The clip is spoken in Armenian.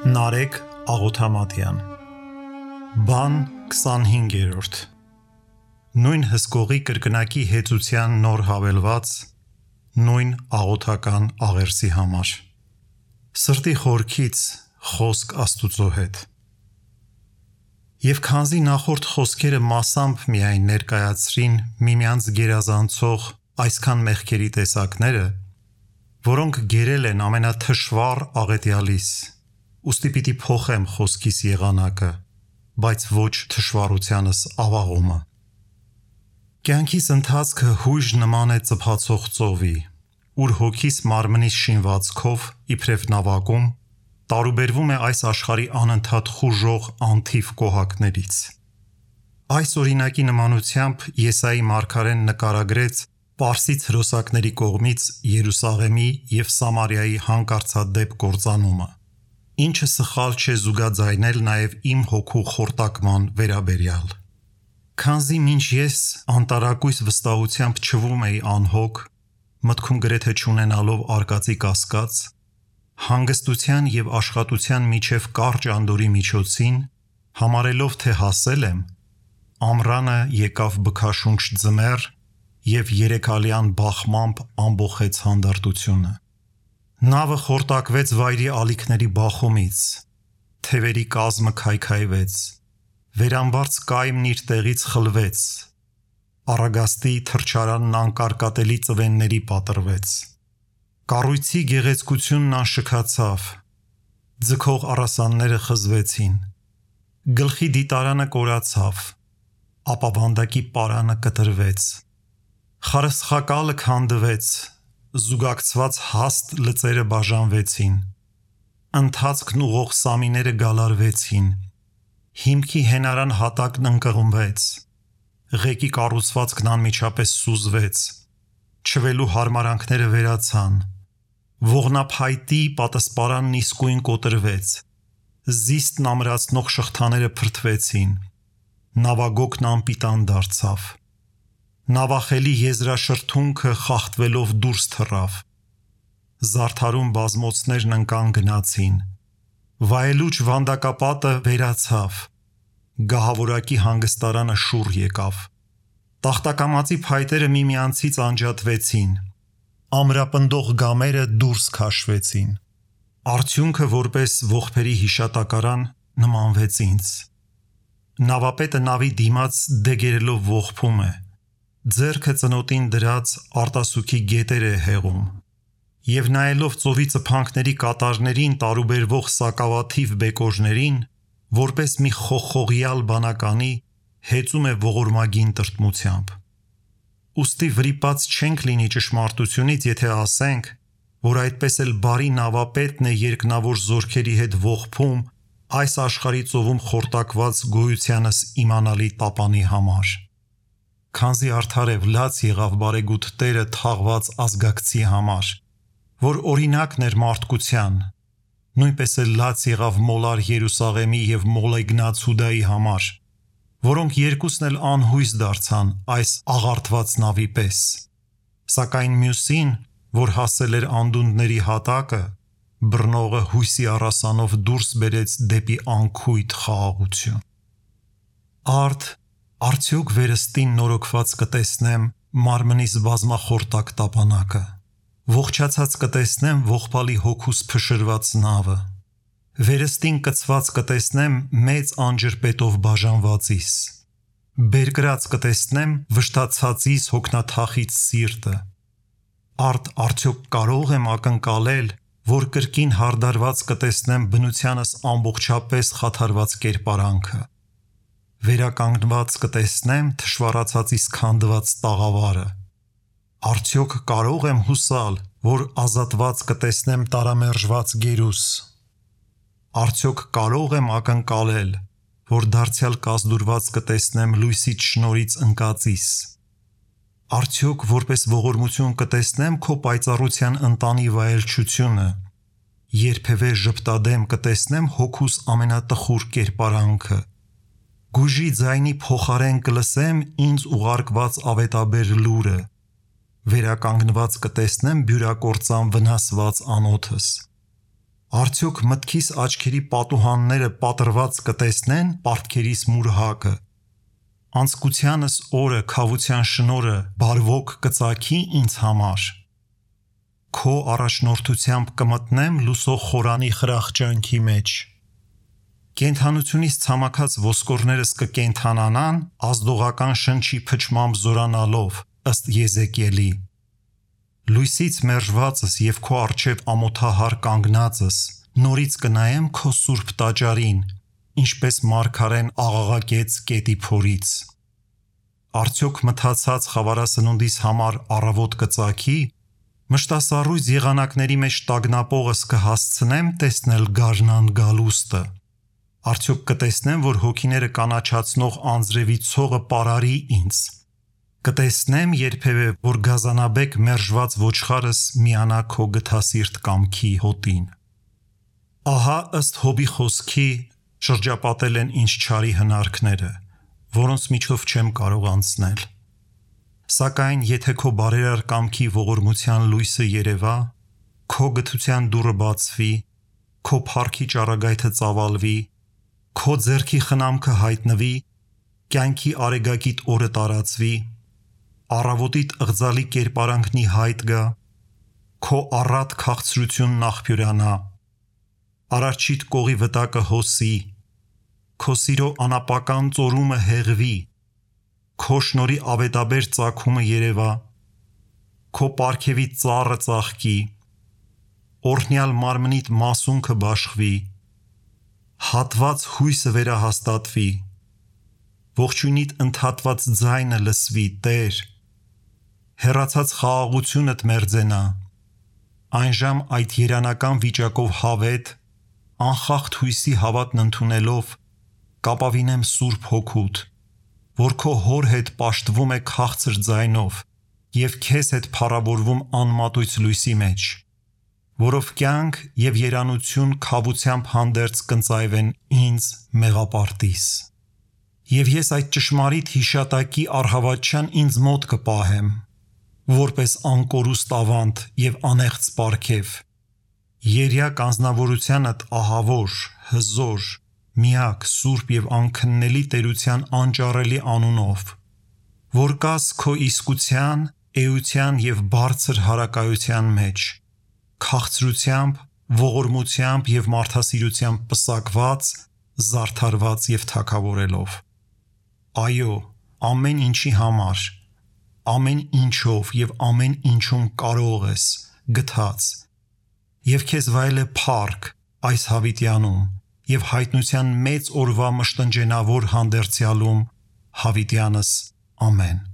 Նարեկ Աղոթամատյան Բան 25-րդ Նույն հսկողի կրկնակի հեծության նոր հավելված նույն աղոթական աղերսի համար Սրտի խորքից խոսք Աստուծո հետ Եվ քանզի նախորդ խոսքերը մասամբ միայն ներկայացրին միմյանց գերազանցող այսքան մեղքերի տեսակները, որոնք գերել են ամենաթշվառ աղետյալիս, ուստի պիտի փոխեմ խոսքիս եղանակը, բայց ոչ թշվառությանս ավաղումը։ Կյանքիս ընթացքը հույժ նման է ծփացող ծովի, ուր հոգիս մարմնիս շինվածքով, իբրև նավակում, տարուբերվում է այս աշխարհի անընդհատ խուժող անթիվ կոհակներից։ Այս օրինակի նմանությամբ Եսայի մարգարեն նկարագրեց Պարսից հրոսակների կողմից Երուսաղեմի և Սամարիայի հանկարծադեպ կործանումը, ինչը սխալ չէ զուգաձայնել նաև իմ հոգու խորտակման վերաբերյալ։ Քանզի մինչ ես անտարակույս վստահությամբ չվում էի անհոգ, մտքում գրեթե չունենալով արկածի կասկած, հանգստության և աշխատության միջև կարճ անդորի միջոցին, համարելով թե հասել եմ, ամռանը եկավ բքաշունչ ձմեռ և երեքալյան բախմամբ ամբոխեց հանդարտությունը։ Նավը խորտակվեց վայրի ալիքների բախումից, թևերի կազմը քայքայվեց, վերամբարձ կայմն իր տեղից խլվեց, առագաստի թռչարանն անկարկատելի ծվենների պատռվեց, կառույցի գեղեցկությունն անշքացավ, ձգող առասանները խզվեցին, գլխի դիտարանը կորացավ, ապավանդակի պարանը կտրվեց, խարսխակալը քանդվեց, զուգակցված հաստ լծերը բաժանվեցին, ընթացքն ուղող սամիները գալարվեցին, հիմքի հենարան հատակն ընկղմվեց, ղեկի կառուցվածքն անմիջապես սուզվեց, չվելու հարմարանքները վերացան, ողնափայտի պատսպարանն իսկույն կոտրվեց, զիստն ամրացնող շղթաները փրթվեցին, նավագոգն անպիտան դարձավ, նավախելի եզրաշրթունքը խախտվելով դուրս թռավ, զարդարուն բազմոցներն ընկան գնացին, վայելուչ վանդակապատը վերացավ, գահավորակի հանգստարանը շուռ եկավ, տախտակամածի փայտերը միմյանցից անջատվեցին, ամրապնդող գամերը դուրս քաշվեցին, արդյունքը որպես ողբերի հիշատակարան նմանվեց ինձ, նավապետը նավի դիմաց դեգերելով ողբում է, ձեռքը ծնոտին դրած արտասուքի գետեր է հեղում, և նայելով ծովի ծփանքների կատարներին տարուբերվող սակավաթիվ բեկորներին, որպես մի խողխողյալ բանականի, հեծում է ողորմագին տրտմությամբ։ Ուստի վրիպած չենք լինի ճշմարտությունից, եթե ասենք, որ այդպես էլ բարի նավապետն է երկնավոր զորքերի հետ ողբում այս աշխարհի ծովում խորտակված գոյությանս իմանալի տապանի համար։ Քանզի արդարև լաց եղավ բարեգութ Տերը թաղված ազգակցի համար, որ օրինակն էր մարդկության, նույնպես էլ լաց եղավ մոլար Երուսաղեմի և մոլեգնած Հուդայի համար, որոնք երկուսն էլ անհույս դարձան այս աղարթված նավի պես, սակայն մյուսին, որ հասել էր անդունդների հատակը, բռնողը հույսի առասանով դուրս բերեց դեպի անքույտ խաղաղություն։ Արդ արդյոք վերստին նորոգված կտեսնեմ մարմնիս բազմախորտակ տապանակը, ողջացած կտեսնեմ ողբալի հոգուս փշրված նավը, վերստին կցված կտեսնեմ մեծ անջրպետով բաժանվածիս, բերկրած կտեսնեմ վշտացածիս հոգնաթախից սիրտը, արդ արդյոք կարող եմ ակնկալել, որ կրկին հարդարված կտեսնեմ բնությանս ամբողջապես խաթարված կերպարանքը, վերականգնված կտեսնեմ թշվառացածիս քանդված տաղավարը, արդյոք կարող եմ հուսալ, որ ազատված կտեսնեմ տարամերժված գերուս, արդյոք կարող եմ ակնկալել, որ դարձյալ կազդուրված կտեսնեմ լույսից շնորհից ընկածիս, արդյոք որպես ողորմություն կտեսնեմ քո պայծառության ընտանի վայելչությունը, երբևէ ժպտադեմ կտեսնեմ հոգուս ամենատխուր կերպարանքը, գուժի ձայնի փոխարեն կլսեմ ինձ ուղարկված ավետաբեր լուրը, վերականգնված կտեսնեմ բյուրակործան վնասված անոթս, Արդյոք մտքիս աչքերի պատուհանները պատրված կտեսնեն պարտքերիս մուրհակը։ Անցկությանս օրը քավության շնորը բարվոք կծագի ինձ համար։ Քո առաջնորդությամբ կմտնեմ լուսող խորանի խրախճանքի մեջ։ Կենդանությունից ցամաքած ոսկորներս կկենդանանան ազդողական շնչի փչմամբ զորանալով ըստ Եզեկիելի։ Լույսից մերժվածս եւ քո առջև ամոթահար կանգնածս նորից կնայեմ քո սուրբ տաճարին, ինչպես մարգարեն աղաղակեց կետի փորից։ Արդյոք մթացած խավարասնունդիս համար առավոտ կծագի, մշտասառույց եղանակների մեջ տագնապողս կհասցնեմ տեսնել գարնան գալուստը։ Արդյոք կտեսնեմ, որ հոգիները կանաչացնող անձրևի ցողը պարարի ինձ։ Կտեսնեմ երբևէ, որ գազանաբեկ մերժված ոչխարս միանա քո գթասիրտ կամքի հոտին։ Ահա ըստ Հոբի խոսքի շրջապատել են ինձ չարի հնարքները, որոնց միջով չեմ կարող անցնել։ Սակայն եթե քո բարերար կամքի ողորմության լույսը երևա, քո գթության դուռը բացվի, քո փառքի ճառագայթը ծավալվի, քո ձեռքի խնամքը հայտնվի, կյանքի արեգակիտ օրը տարածվի, առավոտիդ ըղձալի կերպարանքնի հայտ գա, քո առատ քաղցրությունն աղբյուրանա, Արարչիդ կողի վտակը հոսի, քո սիրո անապական ծորումը հեղվի, քո շնորի ավետաբեր ծագումը երևա, քո պարգևի ծառը ծաղկի, օրհնյալ մարմնիդ մասունքը բաշխվի, հատված հույսը վերահաստատվի, ողջույնիդ ընդհատված ձայնը լսվի, Տեր, հեռացած խաղաղությունդ մերձենա, այնժամ այդ երանական վիճակով հավետ, անխախտ հույսի հավատն ընդունելով, կապավինեմ Սուրբ Հոգուդ, որ քո հոր հետ պաշտվում է քաղցր ձայնով և քեզ հետ փառավորվում անմատույց լույսի մեջ, որով կյանք և երանություն քավությամբ հանդերձ կընծայվեն ինձ մեղապարտիս։ Եվ ես այդ ճշմարիտ հիշատակի առհավատչյան ինձ մոտ կպահեմ, որպես անկորուստ ավանդ և անեղծ պարգև, երյակ անձնավորությանդ ահավոր, հզոր, միակ, սուրբ և անքննելի տերության անճառելի անունով, որ կաս քո իսկության, էության և բարձր հարակայության մեջ, քաղցրությամբ, ողորմությամբ և մարդասիրությամբ պսակված, զարդարված և թագավորելով։ Այո, ամեն ինչի համար, ամեն ինչով և ամեն ինչում կարող ես, գթած, և քեզ վայել է փառք այս հավիտյանում և հայտնության մեծ օրվա մշտնջենավոր հանդերձյալում հավիտյանս ամեն։